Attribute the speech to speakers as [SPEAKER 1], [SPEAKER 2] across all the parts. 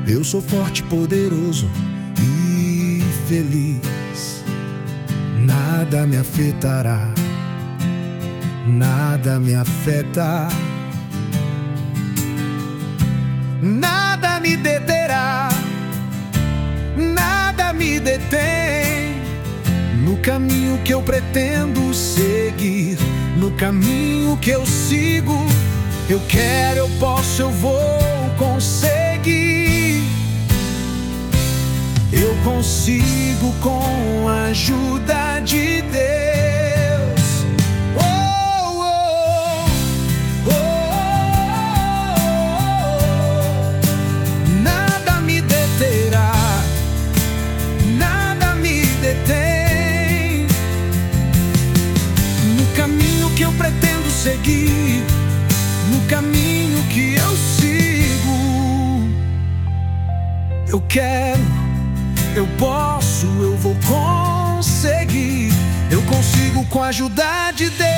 [SPEAKER 1] Eu sou forte, poderoso e feliz. Nada me afetará, nada me afeta, nada me deterá, nada me detém. No caminho que eu pretendo seguir, no caminho que eu sigo, eu quero, eu posso, eu vou conseguir. Eu consigo com a ajuda de Deus. Oh, oh, oh, oh. Nada me deterá, nada me detém. No caminho que eu pretendo seguir, no caminho que eu sigo, eu quero, eu posso, eu vou conseguir. Eu consigo com a ajuda de Deus.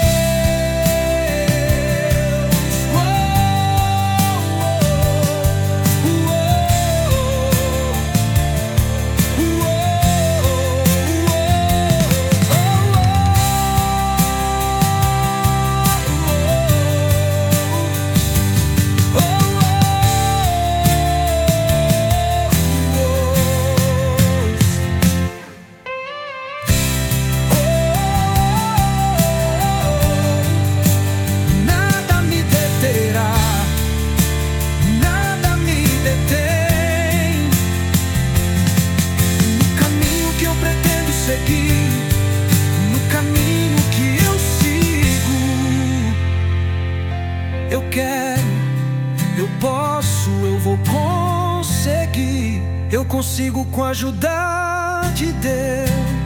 [SPEAKER 1] No caminho que eu sigo, eu quero, eu posso, eu vou conseguir. Eu consigo com a ajuda de Deus.